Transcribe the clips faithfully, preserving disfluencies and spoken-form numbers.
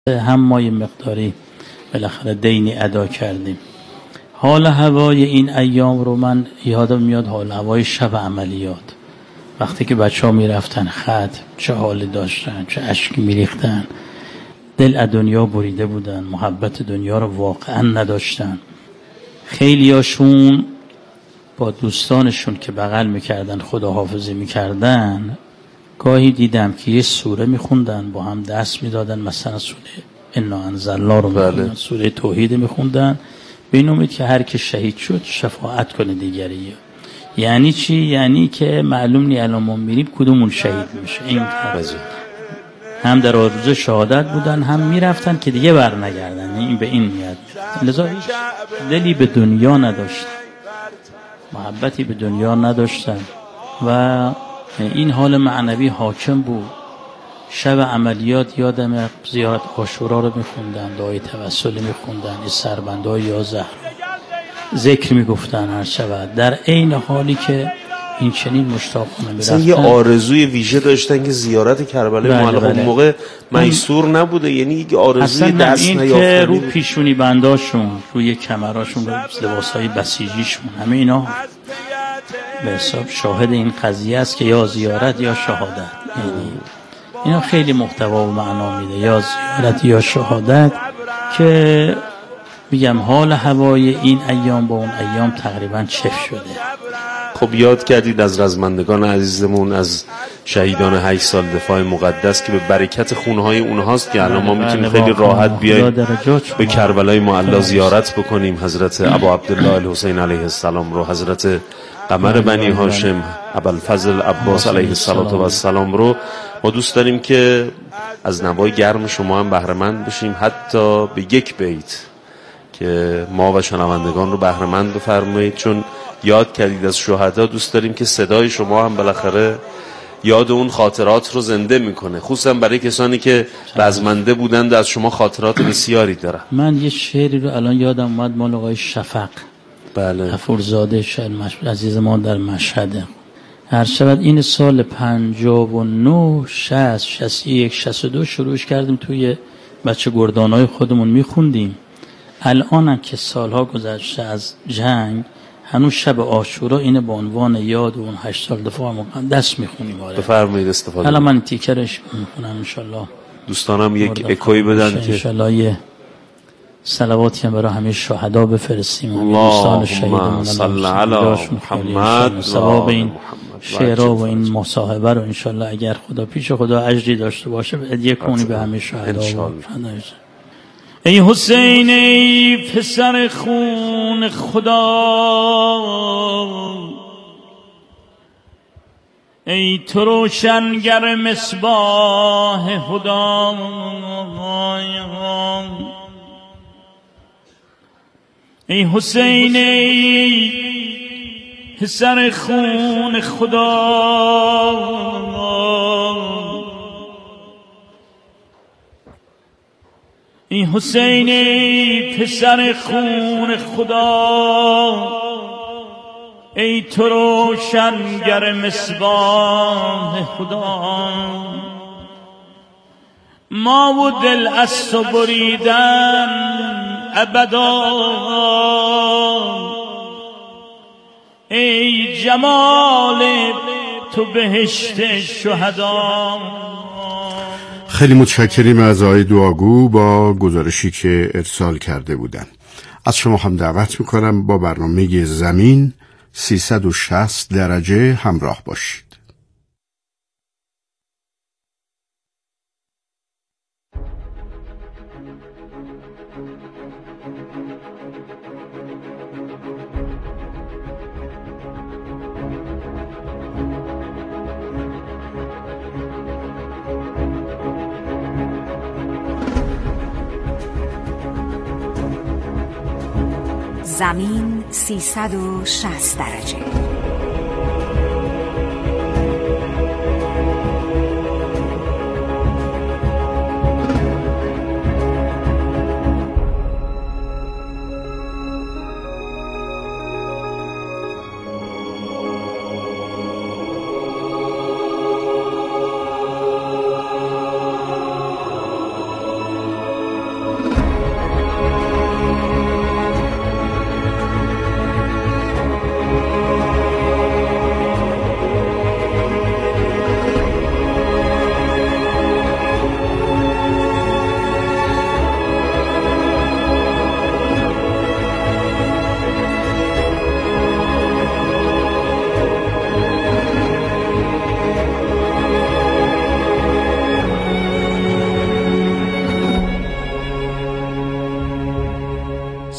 هم ما یه مقداری بالاخره دینی ادا کردیم. حال هوای این ایام رو من یادم میاد، حال هوای شب عملیات، وقتی که بچه ها میرفتن خط، چه حالی داشتن، چه اشکی میریختن، دل از دنیا بریده بودن، محبت دنیا رو واقعا نداشتن. خیلی هاشون با دوستانشون که بغل میکردن خداحافظی میکردن، گاهی دیدم که یه سوره میخوندن، با هم دست میدادن، مثلا سوره انا انزلنا رو میخوندن، بله. سوره توحید میخوندن، به این امید که هر که شهید شد شفاعت کنه دیگری. یعنی چی؟ یعنی که معلوم نی الان ما میریم کدومون شهید میشه. این هم در آرزو شهادت بودن، هم میرفتن که دیگه بر نگردن. این به این میاد. لذا هیچ دلی به دنیا نداشتن، محبتی به دنیا نداشتن و این حال معنوی حاکم بود. شب عملیات یادم زیارت عاشورا رو میخوندن، دعای توسل میخوندن، این سربندهای یازده ذکر میگفتن هر شب، در عین حالی که این چنین مشتاقانه میرفتن. یه آرزوی ویژه داشتن که زیارت کربلای بله معلی خب بله. موقع میسور نبوده، یعنی یک آرزوی دست این نیافتنی که رو پیشونی بنداشون، روی کمراشون، رو لباسهای بسیجیشون، همه اینا به حساب شاهد این قضیه است که یا زیارت یا شهادت. یعنی اینا خیلی محتوا و معنا میده، یا زیارت یا شهادت، که میگم حال هوای این ایام با اون ایام تقریبا چف شده. خب یاد کردید از رزمندگان عزیزمون، از شهیدان هشت سال دفاع مقدس که به برکت خونهای اونهاست که الان ما میتونیم خیلی راحت بیاییم به کربلای معلی زیارت بکنیم. حضرت ابا عبدالله الحسین علیه السلام رو، حضرت قمر بنی هاشم ابوالفضل عباس علیه السلام رو ما دوست داریم که از نوای گرم شما هم بهره مند بشیم، حتی به یک بیت که ما و شنوندگان رو بهره مند بفرمایید، چون یاد کردید از شهدا. دوست داریم که صدای شما هم بالاخره یاد اون خاطرات رو زنده میکنه، خصوصا برای کسانی که رزمنده بودند و از شما خاطرات بسیاری دارن. من یه شعری رو الان یادم اومد، مال آقای شفق، بله، غفورزاده شاعر عزیز ما در مشهد. هر شود این سال پنجاه و نه، شصت، شصت و یک، شصت و دو شروعش کردیم، توی بچه گردانای خودمون میخوندیم. الان هم که سالها گذشته از جنگ، هنوز شب عاشورا اینه به عنوان یاد اون هشت سال دفاع مقدس میخونیم. بفرمایید استفاده. الان من تیکرش میخونم انشالله. دوستانم یک اکوی بدن که انشالله یه صلواتی هم برای همه شهدا بفرستیم، همه دوستان شهیدمون، صلی علی محمد، ثواب این شعرها و این مصاحبه رو انشالله اگر خدا پیش خدا اجری داشته باشه هدیه کنی به همه شهدا. ای حسین ای پسر خون خدا، ای تو روشنگر مصباح هدا، ای حسین ای پسر خون خدا، ای حسین ای پسر خون خدا، ای تو روشنگر مصباح خدا. ما و دل از تو بریدن ابدا، ای جمال تو بهشت شهدا. خیلی متشکریم از آقای دعاگو با گزارشی که ارسال کرده بودن. از شما هم دعوت میکنم با برنامه زمین سیصد و شصت درجه همراه باشید. زمین سیصد و شصت درجه.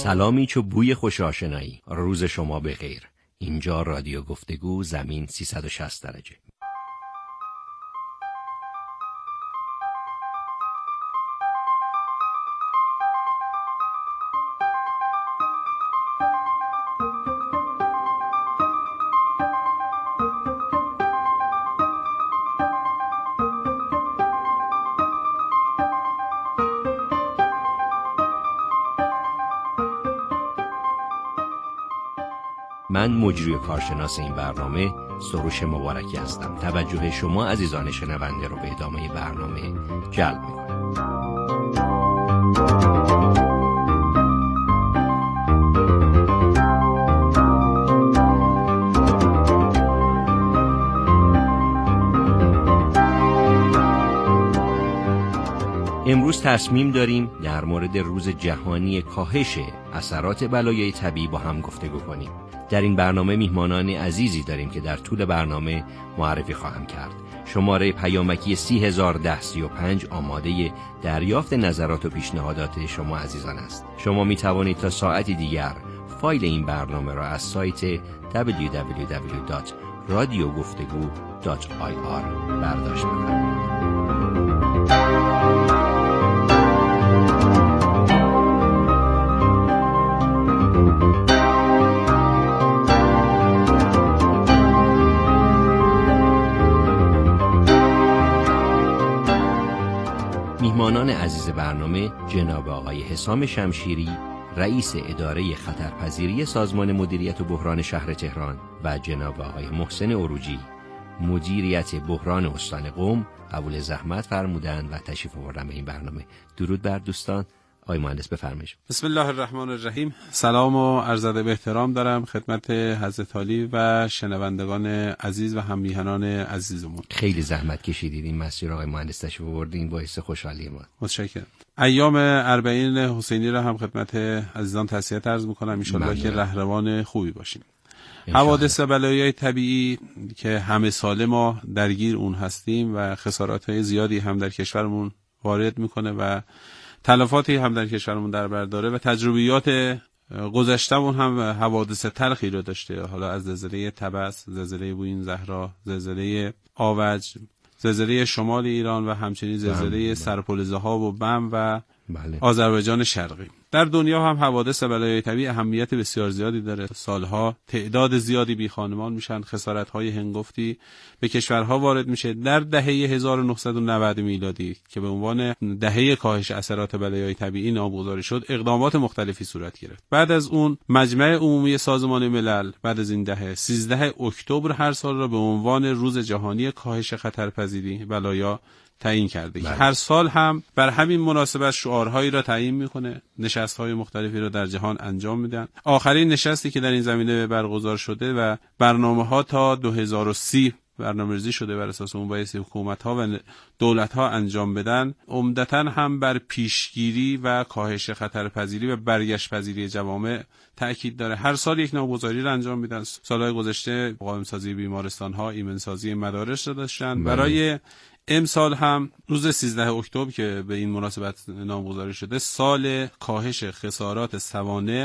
سلامی چو بوی خوش آشنایی. روز شما بخیر. اینجا رادیو گفتگو زمین سیصد و شصت درجه. من مجری کارشناس این برنامه سروش مبارکی هستم. توجه شما عزیزان شنونده رو به ادامه برنامه جلب می‌کنم. امروز تصمیم داریم در مورد روز جهانی کاهش اثرات بلایای طبیعی با هم گفتگو کنیم. در این برنامه میهمانان عزیزی داریم که در طول برنامه معرفی خواهم کرد. شماره پیامکی سی هزار ده سی و پنج آماده دریافت نظرات و پیشنهادات شما عزیزان است. شما می توانید تا ساعتی دیگر فایل این برنامه را از سایت دبلیو دبلیو دبلیو دات رادیو گفتگو دات آی آر برداشت بفرمایید. میهمانان عزیز برنامه جناب آقای حسام شمشیری، رئیس اداره خطرپذیری سازمان مدیریت و بحران شهر تهران و جناب آقای محسن عروجی، مدیریت بحران استان قم، قبول زحمت فرمودند و تشریف آوردن به این برنامه. درود بر دوستان. آقای مهندس بفرمایید. بسم الله الرحمن الرحیم. سلام و عرض ادب احترام دارم خدمت حضرت عالی و شنوندگان عزیز و هم‌میهنان عزیزمون. خیلی زحمت کشیدید این مسیر آقای مهندس تشریف آوردین، باعث خوشحالی ما. متشکرم. ایام اربعین حسینی را هم خدمت عزیزان تسلیت عرض می‌کنم. ان شاءالله که رهروان خوبی باشیم. حوادث بلایای طبیعی که همه ساله ما درگیر اون هستیم و خسارات‌های زیادی هم در کشورمون وارد می‌کنه و تلفاتی هم در کشورمون در بر داره و تجربیات گذشته‌مون هم حوادث تلخی رو داشته. حالا از زلزله طبس، زلزله بوین زهرا، زلزله آوج، زلزله شمال ایران و همچنین زلزله سرپل ذهاب و بم و بله. آذربایجان شرقی. در دنیا هم حوادث بلایای طبیعی اهمیت بسیار زیادی داره. سالها تعداد زیادی بی خانمان میشن، خسارت‌های هنگفتی به کشورها وارد میشه. در دهه هزار و نهصد و نود میلادی که به عنوان دهه کاهش اثرات بلایای طبیعی نامگذاری شد، اقدامات مختلفی صورت گرفت. بعد از اون مجمع عمومی سازمان ملل بعد از این دهه سیزده اکتبر هر سال را به عنوان روز جهانی کاهش خطرپذیری بلایا تعیین کرده. بله. هر سال هم بر همین مناسبت شعارهایی را تعیین میکنه، نشست‌های مختلفی را در جهان انجام میدن. آخرین نشستی که در این زمینه برگزار شده و برنامه‌ها تا دو هزار و سی برنامه‌ریزی شده بر اساس اون بایستی حکومت‌ها و دولت‌ها انجام بدن، عمدتاً هم بر پیشگیری و کاهش خطرپذیری و برگشت‌پذیری جوامع تأکید داره. هر سال یک نامگذاری را انجام میدن. سال‌های گذشته مقاوم‌سازی بیمارستان‌ها، ایمن‌سازی مدارس را داشتن. برای امسال هم روز سیزده اکتبر که به این مناسبت نامگذاری شده، سال کاهش خسارات سوانح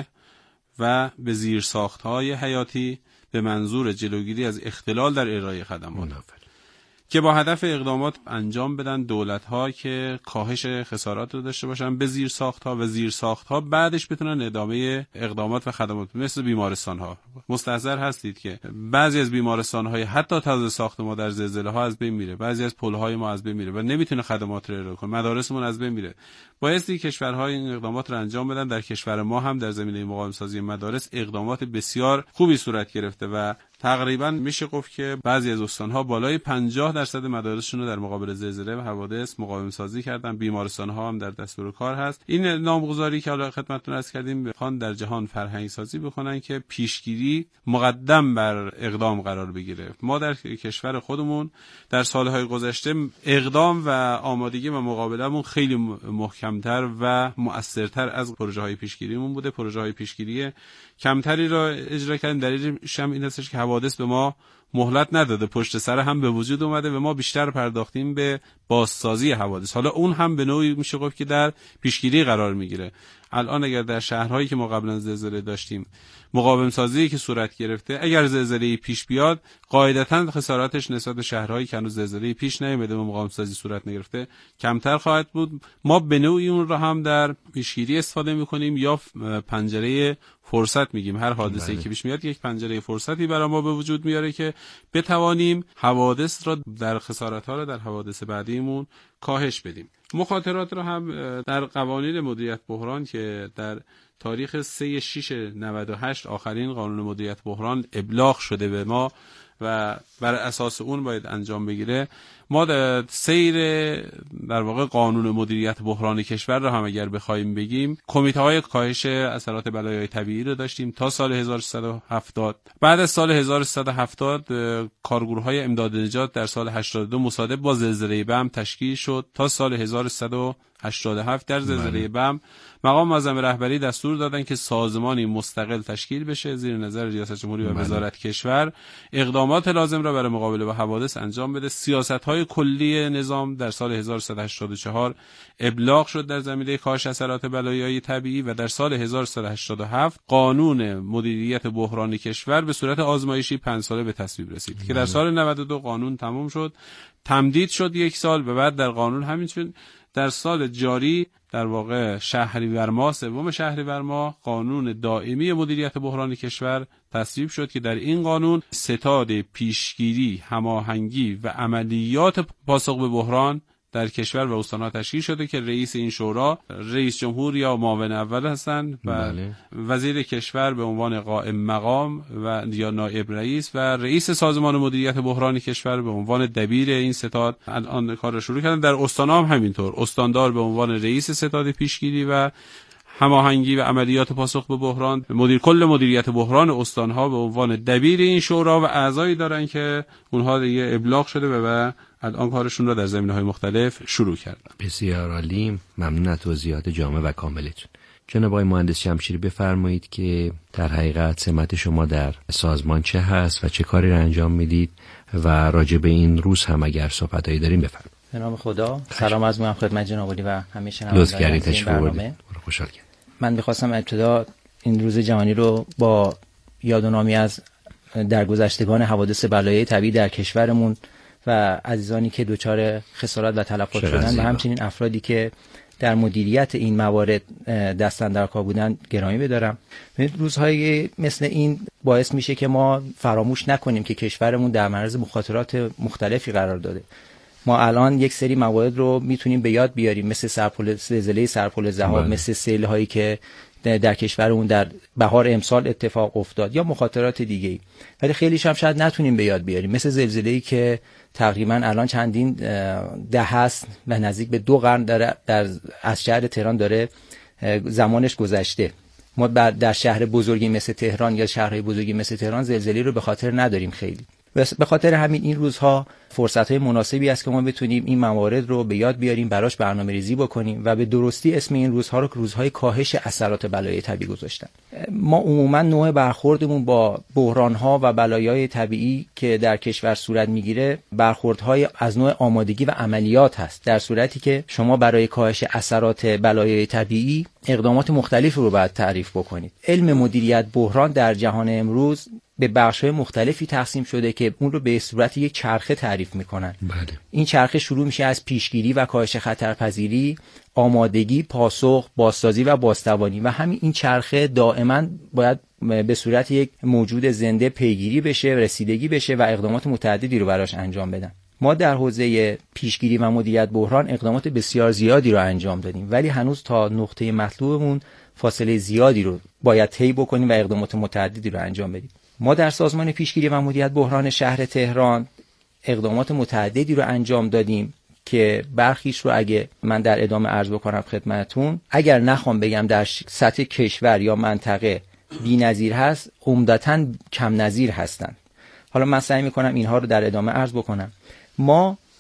و به زیرساخت‌های حیاتی به منظور جلوگیری از اختلال در ارائه خدمات که با هدف اقدامات انجام بدن دولت‌ها که کاهش خسارات رو داشته باشن به زیرساخت‌ها و زیرساخت‌ها بعدش بتونن ادامه اقدامات و خدمات مثل بیمارستان‌ها. مستحضر هستید که بعضی از بیمارستان‌های حتی تازه ساخت ما در زلزله‌ها از بین میره، بعضی از پل‌های ما از بین میره و نمیتونه خدمات رو ارائه کنه، مدارسمون از بین میره. بایستی کشورها این اقدامات رو انجام بدن. در کشور ما هم در زمینه مقاوم‌سازی مدارس اقدامات بسیار خوبی صورت گرفته و تقریبا میشه گفت که بعضی از استان‌ها بالای پنجاه درصد مدارسشون رو در مقابل زلزله و حوادث مقاوم سازی کردن. بیمارستان‌ها هم در دستور کار هست. این نامگذاری که حالا خدمتتون عرض کردیم بخوان در جهان فرهنگ سازی بکنن که پیشگیری مقدم بر اقدام قرار بگیره. ما در کشور خودمون در سالهای گذشته اقدام و آمادگی و مقابلهمون خیلی محکمتر و مؤثرتر از پروژه‌های پیشگیریمون بوده. پروژه‌های پیشگیری کمتری را اجرا کردیم. دلیلش هم این هستش که حوادث به ما مهلت نداده، پشت سر هم به وجود اومده و ما بیشتر پرداختیم به بازسازی حوادث. حالا اون هم به نوعی میشه گفت که در پیشگیری قرار میگیره. الان اگر در شهرهایی که ما قبلا زلزله داشتیم مقاوم سازی که صورت گرفته، اگر زلزله پیش بیاد قاعدتاً خساراتش نسبت به شهرهایی که هنوز زلزله پیش نیامده و مقاوم سازی صورت نگرفته کمتر خواهد بود. ما به نوعی اون را هم در پیشگیری استفاده میکنیم یا پنجره فرصت میگیم. هر حادثه‌ای که پیش میاد یک پنجره فرصتی برای ما به وجود میاره که بتوانیم حوادث را در خسارت‌ها را در حوادث بعدیمون کاهش بدیم. مخاطرات را هم در قوانین مدیریت بحران که در تاریخ سه شش نود و هشت آخرین قانون مدیریت بحران ابلاغ شده به ما و بر اساس اون باید انجام بگیره، ما در سیر در واقع قانون مدیریت بحران کشور را هم اگر بخوایم بگیم، کمیته‌های کاهش اثرات بلایای طبیعی رو داشتیم تا سال هزار و سیصد و هفتاد. بعد از سال هزار و سیصد و هفتاد کارگروه‌های امداد نجات در سال هشتاد و دو مصادف با زلزله بم تشکیل شد. تا سال هزار و سیصد و هشتاد و هفت در زلزله بم مقام معظم رهبری دستور دادن که سازمانی مستقل تشکیل بشه زیر نظر ریاست جمهوری و وزارت کشور، اقدامات لازم را برای مقابله با حوادث انجام بده. سیاست‌های کلی نظام در سال هزار و سیصد و هشتاد و چهار ابلاغ شد در زمینه کاهش اثرات بلایای طبیعی و در سال هزار و سیصد و هشتاد و هفت قانون مدیریت بحران کشور به صورت آزمایشی پنج ساله به تصویب رسید که در سال نود و دو قانون تمام شد، تمدید شد یک سال و بعد در قانون همین شد. در سال جاری در واقع شهریور ماه سوم شهریور ماه قانون دائمی مدیریت بحران کشور تصویب شد که در این قانون ستاد پیشگیری، هماهنگی و عملیات پاسخ به بحران در کشور و استان‌ها تشکیل شده که رئیس این شورا رئیس جمهور یا معاون اول هستند و بله. وزیر کشور به عنوان قائم مقام و یا نایب رئیس و رئیس سازمان مدیریت بحران کشور به عنوان دبیر این ستاد الان کار را شروع کردن. در استان‌ها هم همینطور، استاندار به عنوان رئیس ستاد پیشگیری و هماهنگی و عملیات پاسخ به بحران، مدیر کل مدیریت بحران استان‌ها به عنوان دبیر این شورا و اعضایی دارن که اونها دیگه ابلاغ شده و الان کارشون را در زمینه‌های مختلف شروع کردن. بسیار عالی، ممنون از توضیحات جامع و کاملتون. جناب آقای مهندس شمشیری بفرمایید که در حقیقت سمت شما در سازمان چه هست و چه کاری را انجام میدید و راجع به این روز هم اگر صحبتایی داریم بفرمایید. به نام خدا، سلام عرض می‌کنم خدمت جناب عالی و همه شنوندگان این برنامه. خوشحال کردم. من می‌خواستم ابتدا این روز جهانی رو با یادنامی از درگذشتگان حوادث بلایای طبیعی در کشورمون و عزیزانی که دچار خسارات و تلفات شدن و همچنین افرادی که در مدیریت این موارد دستن در کار بودن گرامی بدارم. روزهای مثل این باعث میشه که ما فراموش نکنیم که کشورمون در معرض مخاطرات مختلفی قرار داده. ما الان یک سری موارد رو میتونیم به یاد بیاریم، مثل سرپل زلزله سرپل ذهاب، مثل سیل هایی که در کشورمون در بهار امسال اتفاق افتاد یا مخاطرات دیگه‌ای، ولی خیلیش هم شاید نتونیم به یاد بیاریم، مثل زلزله‌ای که تقریبا الان چندین ده هست و نزدیک به دو قرن در, در از شهر تهران داره زمانش گذشته. ما در شهر بزرگی مثل تهران یا شهرهای بزرگی مثل تهران زلزله رو به خاطر نداریم خیلی. به خاطر همین این روزها فرصت‌های مناسبی است که ما بتونیم این موارد رو به یاد بیاریم، براش برنامه‌ریزی بکنیم و به درستی اسم این روزها رو روزهای کاهش اثرات بلایای طبیعی گذاشتن. ما عموما نوع برخوردمون با بحران‌ها و بلایای طبیعی که در کشور صورت میگیره برخوردهای از نوع آمادگی و عملیات هست، در صورتی که شما برای کاهش اثرات بلایای طبیعی اقدامات مختلفی رو باید تعریف بکنید. علم مدیریت بحران در جهان امروز به بخش‌های مختلفی تقسیم شده که اون رو به صورت یک چرخه تعریف می‌کنن. بله. این چرخه شروع میشه از پیشگیری و کاهش خطرپذیری، آمادگی، پاسخ، بازسازی و بازتوانی و همین این چرخه دائما باید به صورت یک موجود زنده پیگیری بشه، رسیدگی بشه و اقدامات متعددی رو براش انجام بدن. ما در حوزه پیشگیری و مدیریت بحران اقدامات بسیار زیادی رو انجام دادیم، ولی هنوز تا نقطه مطلوبمون فاصله زیادی رو باید طی بکنیم و اقدامات متعددی رو انجام بدیم. ما در سازمان پیشگیری و مدیریت بحران شهر تهران اقدامات متعددی رو انجام دادیم که برخیش رو اگه من در ادامه عرض بکنم خدمتتون، اگر نخوام بگم در سطح کشور یا منطقه بی‌نظیر هست، عمدتاً کم نظیر هستن. حالا من سعی می‌کنم اینها رو در ادامه عرض بکنم. ما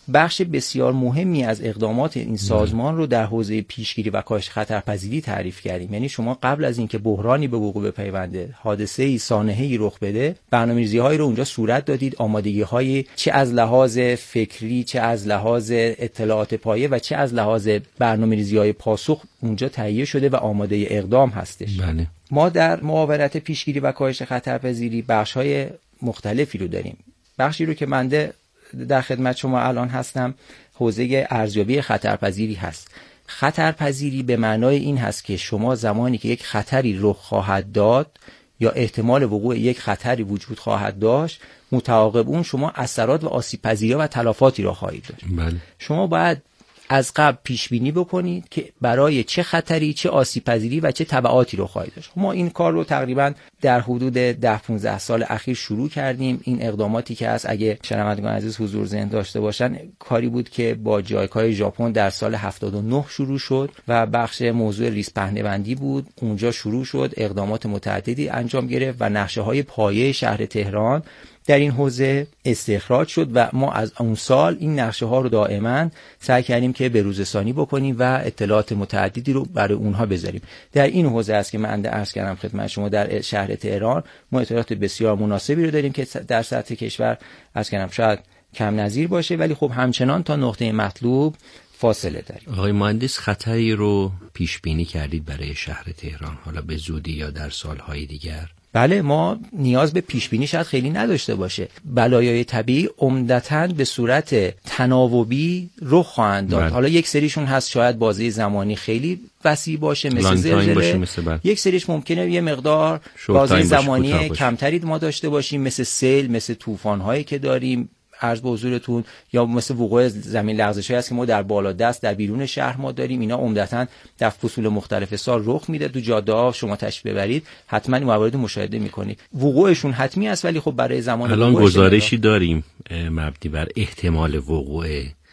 بخش بسیار مهمی از اقدامات این سازمان رو در حوزه پیشگیری و کاهش خطرپذیری تعریف کردیم. یعنی شما قبل از اینکه بحرانی به وقوع بپیونده، حادثه‌ای سانحه‌ای رخ بده، برنامه‌ریزی‌هایی رو اونجا صورت دادید، آمادگی‌های چه از لحاظ فکری، چه از لحاظ اطلاعات پایه و چه از لحاظ برنامه‌ریزی‌های پاسخ اونجا تهیه شده و آماده اقدام هستش. بله. ما در معاونت پیشگیری و کاهش خطرپذیری بخش‌های مختلفی رو داریم. بخشی رو که من در خدمت شما الان هستم حوزه ارزیابی خطرپذیری هست. خطرپذیری به معنای این هست که شما زمانی که یک خطری رخ خواهد داد یا احتمال وقوع یک خطری وجود خواهد داشت، متعاقب اون شما اثرات و آسیب پذیری و تلفاتی را خواهید داشت. بله. شما باید از قبل پیش بینی بکنید که برای چه خطری، چه آسیب پذیری و چه تبعاتی رو خواهید داشت. ما این کار رو تقریبا در حدود ده پانزده سال اخیر شروع کردیم. این اقداماتی که هست، اگه شنوندگان عزیز حضور ذهن داشته باشن، کاری بود که با جایکای ژاپن در سال هفتاد و نه شروع شد و بخش موضوع ریسک پهنه‌بندی بود. اونجا شروع شد، اقدامات متعددی انجام گرفت و نقشه‌های پایه شهر تهران در این حوزه استخراج شد و ما از اون سال این نقشه ها رو دائما سعی کردیم که بروزرسانی بکنیم و اطلاعات متعددی رو برای اونها بذاریم. در این حوزه است که من عرض کردم خدمت شما، در شهر تهران ما اطلاعات بسیار مناسبی رو داریم که در سطح کشور عرض کردم شاید کم نظیر باشه، ولی خب همچنان تا نقطه مطلوب فاصله داریم. آقای مهندس، خطری رو پیش بینی کردید برای شهر تهران، حالا به زودی یا در سالهای دیگر؟ بله، ما نیاز به پیش بینی شاید خیلی نداشته باشه. بلایای طبیعی عمدتاً به صورت تناوبی رخ خواهند داد. حالا یک سریشون هست شاید بازه زمانی خیلی وسیع باشه مثل زلزله، یک سریش ممکنه یه مقدار بازه زمانی کمتری ما داشته باشیم مثل سیل، مثل طوفان‌هایی که داریم عرض به حضورتون، یا مثل وقوع زمین لرزش‌هایی است که ما در بالادست در بیرون شهر ما داریم. اینا عمدتاً در فصول مختلف سال رخ میده. تو جاده‌ها شما تشریف ببرید حتما این موارد مشاهده میکنید. وقوعشون حتمی است، ولی خب برای زمان الان گزارشی داریم مبنی بر احتمال وقوع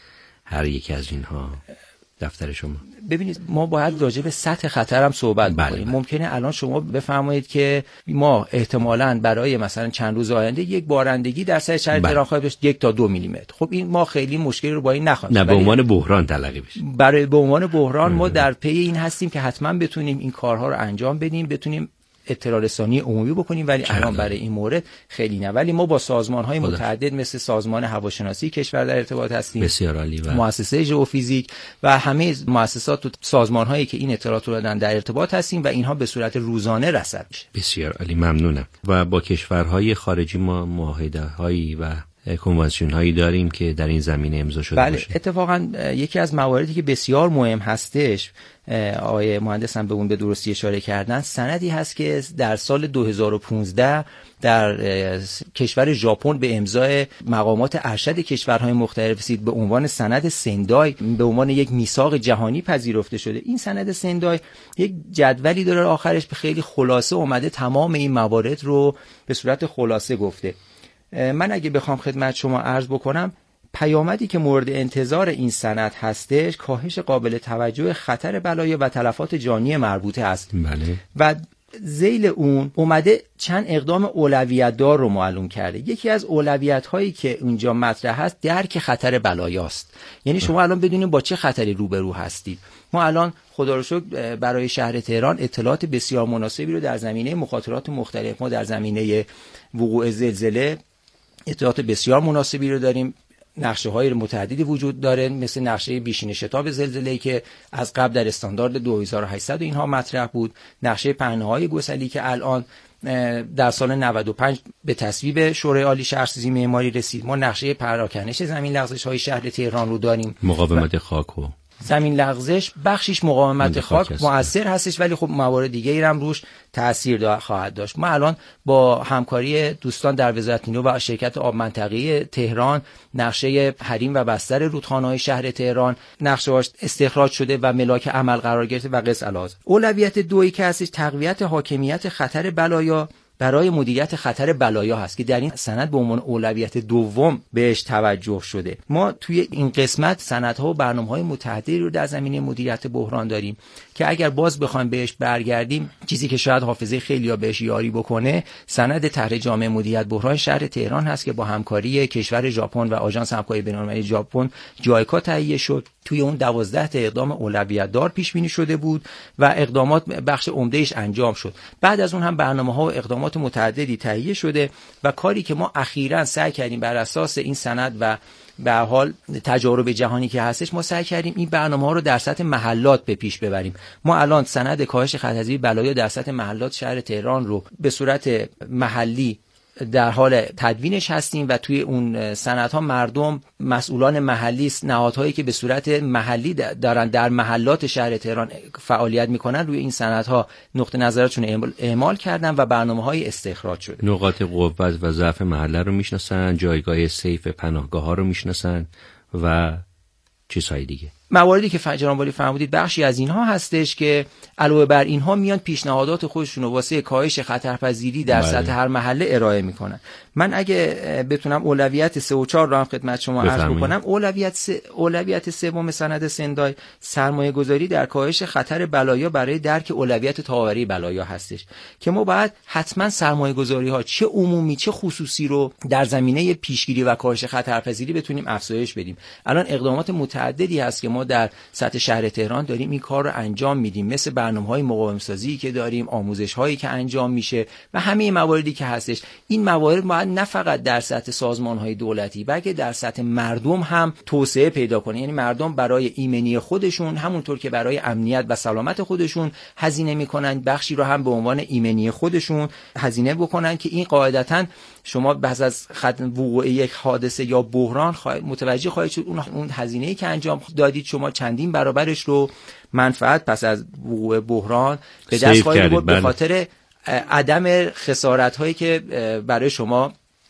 هر یک از اینها دفتر شما؟ ببینید، ما باید راجع به سطح خطر هم صحبت بله بکنیم. بله. ممکنه الان شما بفرمایید که ما احتمالاً برای مثلا چند روز آینده یک بارندگی در سطح شهر تهران خواهد داشت یک تا دو میلیمتر. خب این ما خیلی مشکلی رو با این نخواهیم. نه، به عنوان بحران تلقی بشه. برای به عنوان بحران ما در پی این هستیم که حتما بتونیم این کارها رو انجام بدیم، بتونیم اطلاع رسانی عمومی بکنیم، ولی الان برای این مورد خیلی نه. ولی ما با سازمان‌های متعدد مثل سازمان هواشناسی کشور در ارتباط هستیم، بسیار عالی، و مؤسسه ژئوفیزیک و همه مؤسسات و سازمان‌هایی که این اطلاعات رو دادن در ارتباط هستیم و اینها به صورت روزانه رصد میشه. بسیار عالی، ممنونم. و با کشورهای خارجی ما معاهده‌هایی و کنوانسیون هایی داریم که در این زمینه امضا شده بله باشه. اتفاقا یکی از مواردی که بسیار مهم هستش، آقای مهندس هم به اون به درستی اشاره کردن، سندی هست که در سال دو هزار و پانزده در کشور ژاپن به امضای مقامات ارشد کشورهای مختلف رسید، به عنوان سند سندای، به عنوان یک میثاق جهانی پذیرفته شده. این سند سندای یک جدولی داره، آخرش به خیلی خلاصه اومده تمام این موارد رو به صورت خلاصه گفته. من اگه بخوام خدمت شما عرض بکنم، پیامدی که مورد انتظار این سند هستش کاهش قابل توجه خطر بلایا و تلفات جانی مربوطه است. بله. و ذیل اون اومده چند اقدام اولویت دار رو معلوم کرده. یکی از اولویت هایی که اونجا مطرح هست درک خطر بلایاست. یعنی شما الان بدونید با چه خطری روبرو هستید. ما الان خدا رو شکر برای شهر تهران اطلاعات بسیار مناسبی رو در زمینه مخاطرات مختلف، ما در زمینه وقوع زلزله اطلاعات بسیار مناسبی رو داریم. نقشه های متعددی وجود داره، مثل نقشه بیشین شتاب زلزله‌ای که از قبل در استاندارد دو هزار و هشتصد اینها مطرح بود، نقشه پهنه‌های گسلی که الان در سال نود و پنج به تصویب شورای عالی شهرسازی معماری رسید. ما نقشه پراکنش زمین لغزش‌های شهر تهران رو داریم، مقاومت خاک و زمین لغزش بخشیش مقاومت خاک مؤثر هستش، ولی خب موارد دیگه‌ای هم روش تأثیر خواهد داشت. ما الان با همکاری دوستان در وزارت نیرو و شرکت آب منطقه‌ای تهران نقشه حریم و بستر رودخانه‌های شهر تهران نقشه‌اش استخراج شده و ملاک عمل قرار گرفته و قص الاز. اولویت دویی که هستش تقویت حاکمیت خطر بلایا برای مدیریت خطر بلایا هست که در این سند به عنوان اولویت دوم بهش توجه شده. ما توی این قسمت سندها و برنامه‌های متعددی رو در زمینه مدیریت بحران داریم که اگر باز بخوایم بهش برگردیم چیزی که شاید حافظه خیلی‌ها بهش یاری بکنه، سند طرح جامع مدیریت بحران شهر تهران هست که با همکاری کشور ژاپن و آژانس همکاری بین‌المللی ژاپن جایکا تهیه شد. توی اون دوازده تا اقدام اولویت دار پیش بینی شده بود و اقدامات بخش عمده‌اش انجام شد. بعد از اون هم برنامه‌ها و اقدامات متعددی تهیه شده و کاری که ما اخیراً سعی کردیم بر اساس این سند و به هر حال تجارب جهانی که هستش، ما سعی کردیم این برنامه‌ها رو در سطح محلات به پیش ببریم. ما الان سند کاهش خطرزایی بلایا در سطح محلات شهر تهران رو به صورت محلی در حال تدوینش هستیم و توی اون سندها مردم، مسئولان محلی، نهادهایی که به صورت محلی دارن در محلات شهر تهران فعالیت میکنن، روی این سندها نقطه نظراتشون اعمال کردن و برنامه‌های استخراج شده. نقاط قوت و ضعف محله رو میشناسن، جایگاه سیف پناهگاه‌ها رو میشناسن و چیزهای دیگه. مواردی که جناب عالی فرمودید بخشی از اینها هستش که علاوه بر اینها میان پیشنهادات خودشون رو واسه کاهش خطرپذیری در بله. سطح هر محله ارائه میکنن. من اگه بتونم اولویت سه و چهار رو هم خدمت شما عرض بکنم، اولویت سه اولویت سوم سند سندای سرمایه گذاری در کاهش خطر بلایا برای درک اولویت تاوری بلایا هستش که ما باید حتما سرمایه گذاری ها چه عمومی چه خصوصی رو در زمینه پیشگیری و کاهش خطرپذیری بتونیم افزایش بدیم. الان اقدامات متعددی هست که ما در سطح شهر تهران داریم این کار رو انجام میدیم، مثل برنامه‌های مقاوم سازی که داریم، آموزش‌هایی که انجام میشه و همه مواردی که هستش. این موارد باید نه فقط در سطح سازمان‌های دولتی بلکه در سطح مردم هم توسعه پیدا کنه. یعنی مردم برای ایمنی خودشون همونطور که برای امنیت و سلامت خودشون هزینه میکنن، بخشی رو هم به عنوان ایمنی خودشون هزینه بکنن که این قاعدتاً شما بعد از وقوع یک حادثه یا بحران متوجه خواهید شد اون اون هزینه‌ای که انجام دادید شما چندین برابرش رو منفعت پس از وقوع بحران به دست خواهید برد به خاطر عدم خسارت‌هایی که برای شما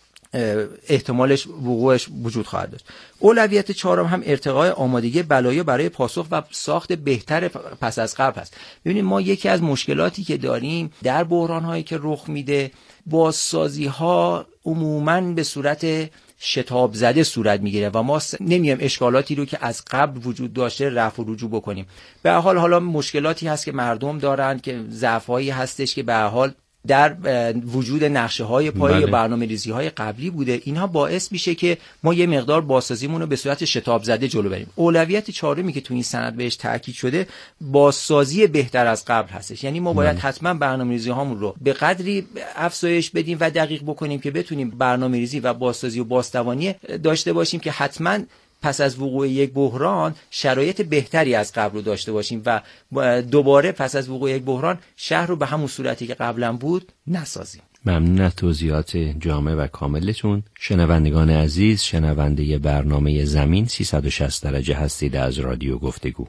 احتمالش وقوعش وجود خواهد داشت. اولویت چهارم هم ارتقای آمادگی بلایا برای پاسخ و ساخت بهتر پس از قبل است. ببینید ما یکی از مشکلاتی که داریم در بحران‌هایی که رخ میده، بازسازی‌ها عموماً به صورت شتاب زده صورت میگیره و ما نمیایم اشکالاتی رو که از قبل وجود داشته رفع و رجوع بکنیم. به هر حال حالا مشکلاتی هست که مردم دارن که ضعف‌هایی هستش که به هر حال در وجود نقشه‌های پایه یا برنامه‌ریزی‌های قبلی بوده. اینها باعث میشه که ما یه مقدار بازسازیمون رو به صورت شتاب زده جلو بریم. اولویت چهارمی که تو این سند بهش تاکید شده بازسازی بهتر از قبل هستش. یعنی ما باید حتما برنامه‌ریزی‌هامون رو به قدری افزایش بدیم و دقیق بکنیم که بتونیم برنامه‌ریزی و بازسازی و بازتوانی داشته باشیم که حتما پس از وقوع یک بحران شرایط بهتری از قبل رو داشته باشیم و دوباره پس از وقوع یک بحران شهر رو به همون صورتی که قبلا بود نسازیم. ممنون از توضیحات جامع و کاملتون. شنوندگان عزیز، شنونده برنامه زمین سیصد و شصت درجه هستید از رادیو گفتگو.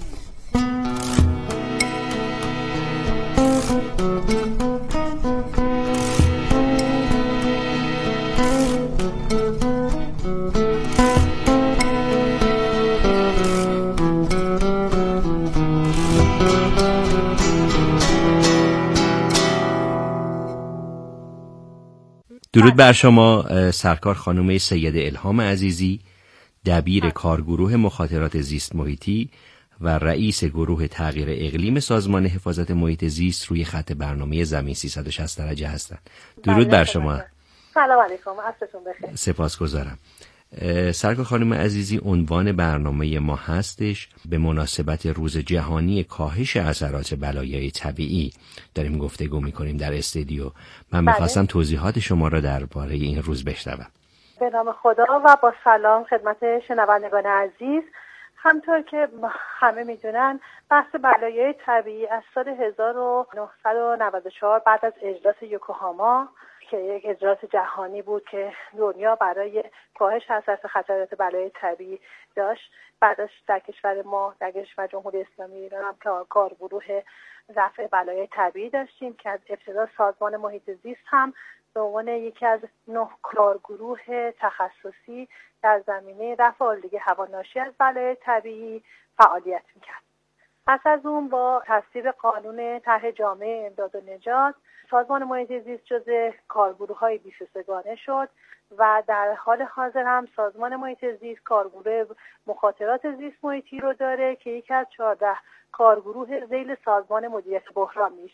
درود بر شما سرکار خانم سید الهام عزیزی، دبیر کارگروه مخاطرات زیست محیطی و رئیس گروه تغییر اقلیم سازمان حفاظت محیط زیست روی خط برنامه زمین سیصد و شصت درجه هستند. درود بر شما. سلام علیکم، عصرتون بخیر. سپاسگزارم. سرکار خانم عزیزی، عنوان برنامه ما هستش به مناسبت روز جهانی کاهش اثرات بلایای طبیعی داریم گفتگو میکنیم در استودیو. من میخواستم توضیحات شما را درباره این روز بشنوم. به نام خدا و با سلام خدمت شنوندگان عزیز. همطور که همه میدونن بحث بلایای طبیعی از سال هزار و نهصد و نود و چهار بعد از اجلاس یوکوهاما که یک اجلاس جهانی بود که دنیا برای کاهش اثرات خطرات بلایای طبیعی داشت، بعدش در کشور ما در کشور جمهوری اسلامی ایران هم که کارگروه رفع بلایای طبیعی داشتیم که از ابتدا سازمان محیط زیست هم به عنوان یکی از نه کارگروه تخصصی در زمینه رفع آلودگی هوا ناشی از بلایای طبیعی فعالیت میکرد. پس از اون با تصویب قانون طرح جامع امداد و نجات سازمان محیط زیست جزو کارگروه‌های بیست و سه گانه شد و در حال حاضر هم سازمان محیط زیست کارگروه مخاطرات زیست محیطی رو داره که یکی از چهارده کارگروه ذیل سازمان مدیریت بحران میشه.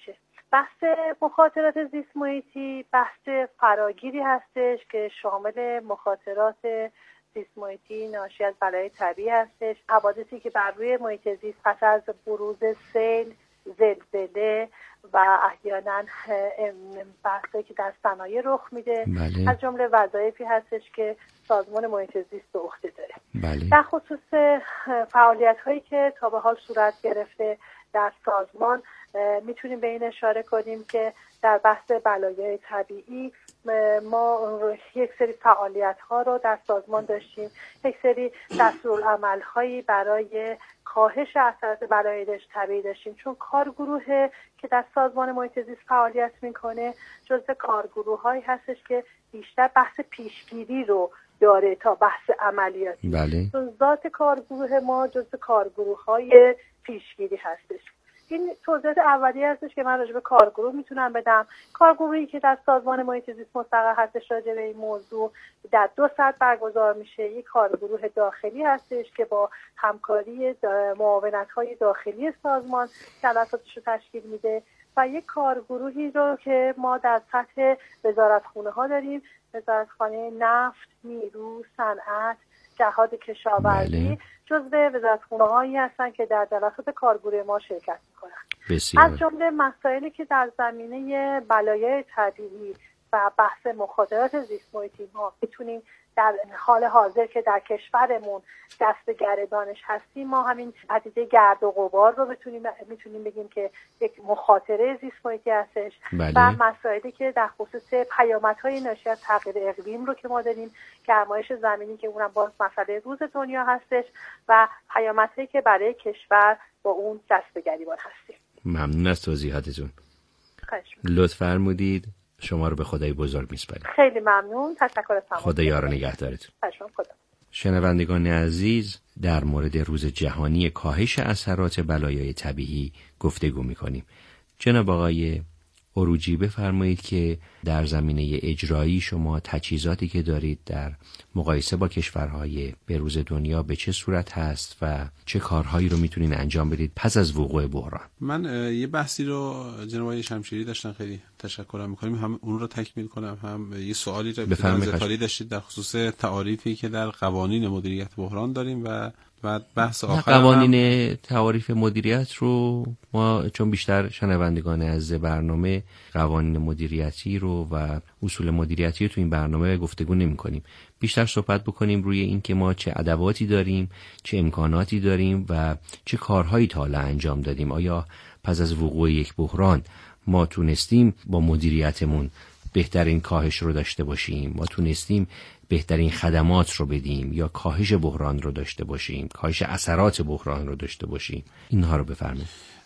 بحث مخاطرات زیست محیطی بحث فراگیری هستش که شامل مخاطرات زیست محیطی ناشی از بلای طبیعی هستش، حوادثی که بر روی محیط زیست پس از بروز سیل، زلزله و احیانا بحثی که در صنایع رخ میده. بله. از جمله وظایفی هستش که سازمان محیط زیست به عهده داره. بله. در خصوص فعالیت هایی که تا به حال صورت گرفته در سازمان میتونیم به این اشاره کنیم که در بحث بلایای طبیعی ما یک سری فعالیت ها رو در سازمان داشتیم، یک سری دستورالعمل هایی برای کاهش اثرات بلایای طبیعی داشتیم، چون کارگروه که در سازمان محیط زیست فعالیت میکنه جزء کارگروه هایی هستش که بیشتر بحث پیشگیری رو داره تا بحث عملیاتی. بله. ذات کارگروه ما جزء کارگروه های پیشگیری هستش. این توضیحات اولیه هستش که من راجع به کارگروه میتونم بدم. کارگروهی که در سازمان محیط زیست مستقر هستش راجع به این موضوع در دو سطح برگزار میشه. یک کارگروه داخلی هستش که با همکاری معاونت‌های داخلی سازمان جلساتش رو تشکیل میده و یک کارگروهی رو که ما در سطح وزارتخونه ها داریم، وزارتخانه نفت، نیرو، صنعت، جهاد کشاورزی، جزو وزارتخونه هایی هستن که در جلسات کارگروه ما شرکت میکنن. از جمله مسائلی که در زمینه بلایای طبیعی و بحث مخاطرات زیست محیطی ما میتونیم در حال حاضر که در کشورمون دستگیر دانش هستیم، ما همین پدیده گرد و غبار رو بتونیم میتونیم بگیم که یک مخاطره زیست محیطی هستش. بله. و مسائلی که در خصوص پیامدهای ناشی از تغییر اقلیم رو که ما داریم، گرمایش زمینی که اونم باز مسئله روز دنیا هستش و پیامدهایی که برای کشور با اون دستگریبان هستیم. ممنون از توضیحاتتون. لطف فرمودید. شما رو به خدای بزرگ میسپاریم. خیلی ممنون. تشکر از شما. خدا یار و نگهدارتون. خدا. شنوندگان عزیز، در مورد روز جهانی کاهش اثرات بلایای طبیعی گفتگو می‌کنیم. جناب آقای عروجی بفرمایید که در زمینه اجرایی شما تجهیزاتی که دارید در مقایسه با کشورهای بروز دنیا به چه صورت هست و چه کارهایی رو میتونین انجام بدید پس از وقوع بحران؟ من یه بحثی رو جناب آقای شمشیری داشتن، خیلی تشکرم میکنیم، هم اون رو تکمیل کنم، هم یه سوالی رو بفرمایید داشتید در خصوص تعاریفی که در قوانین مدیریت بحران داریم و بعد بحث آخر قوانین تعاریف مدیریت رو ما چون بیشتر شنوندگان از برنامه قوانین مدیریتی رو و اصول مدیریتی رو تو این برنامه گفتگو نمی کنیم، بیشتر صحبت بکنیم روی این که ما چه ادواتی داریم، چه امکاناتی داریم و چه کارهایی تا حالا انجام دادیم. آیا پس از وقوع یک بحران ما تونستیم با مدیریتمون بهترین کاهش رو داشته باشیم، ما تونستیم بهترین خدمات رو بدیم یا کاهش بحران رو داشته باشیم، کاهش اثرات بحران رو داشته باشیم؟ اینها رو بفرمایید.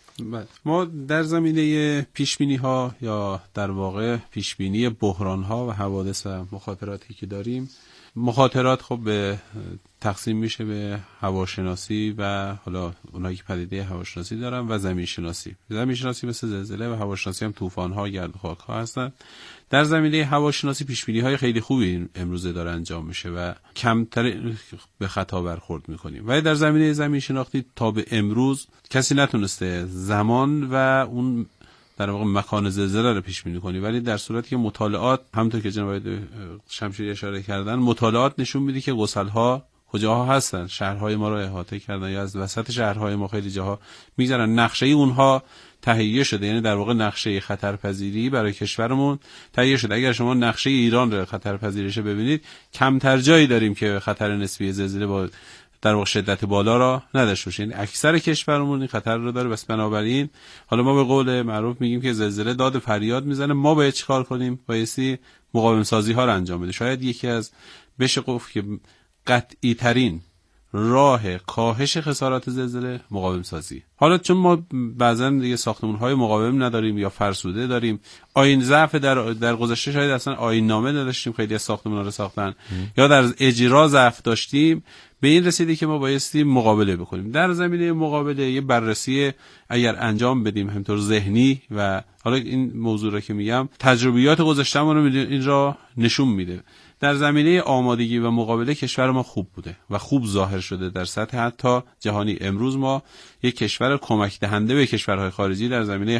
ما در زمینه پیشبینی ها یا در واقع پیشبینی بحران ها و حوادث و مخاطراتی که داریم، مخاطرات خب به تقسیم میشه به هواشناسی و حالا اونایی که پدیده هواشناسی دارن و زمین شناسی. زمین شناسی مثل زلزله و هواشناسی هم طوفان ها، گرد و خاک ها هستن. در زمینه هواشناسی پیشبینی های خیلی خوبی امروزه داره انجام میشه و کمتر به خطا برخورد میکنیم. ولی در زمینه زمین شناختی تا به امروز کسی نتونسته زمان و اون در واقع مکان زلزله رو پیش بینی کنی، ولی در صورتی که مطالعات همونطور که جناب شمشیری اشاره کردن، مطالعات نشون میده که گسل‌ها کجاها هستن، شهرهای ما رو احاطه کردن یا از وسط شهرهای ما خیلی جاها میگذرن. نقشه اونها تهیه شده، یعنی در واقع نقشه خطرپذیری برای کشورمون تهیه شده. اگر شما نقشه ایران رو خطرپذیریش ببینید، کمتر جایی داریم که خطر نسبی زلزله با در واقع شدت بالا را نداشته باشه. یعنی اکثر کشورمون این خطر رو داره. بس بنابراین حالا ما به قول معروف میگیم که زلزله داد فریاد میزنه، ما باید چیکار کنیم؟ بایستی مقاوم سازی ها رو انجام بده. شاید یکی از بشه گفت که قطعی ترین راه کاهش خسارات زلزله مقاوم سازی. حالا چون ما بعضا دیگه ساختمون های مقاوم نداریم یا فرسوده داریم، آیین ضعف در در گذشته شاید اصلا آیین نامه نداشتیم، خیلی از ساختمون ها رو ساختن م. یا در اجرا ضعف داشتیم، به این رسیدی که ما بایستی مقابله بکنیم. در زمینه مقابله یه بررسی اگر انجام بدیم همینطور ذهنی و حالا این موضوع رو که میگم تجربیات گذشته‌مون رو این را نشون میده. در زمینه آمادگی و مقابله کشور ما خوب بوده و خوب ظاهر شده در سطح حتی جهانی. امروز ما یک کشور کمک دهنده به کشورهای خارجی در زمینه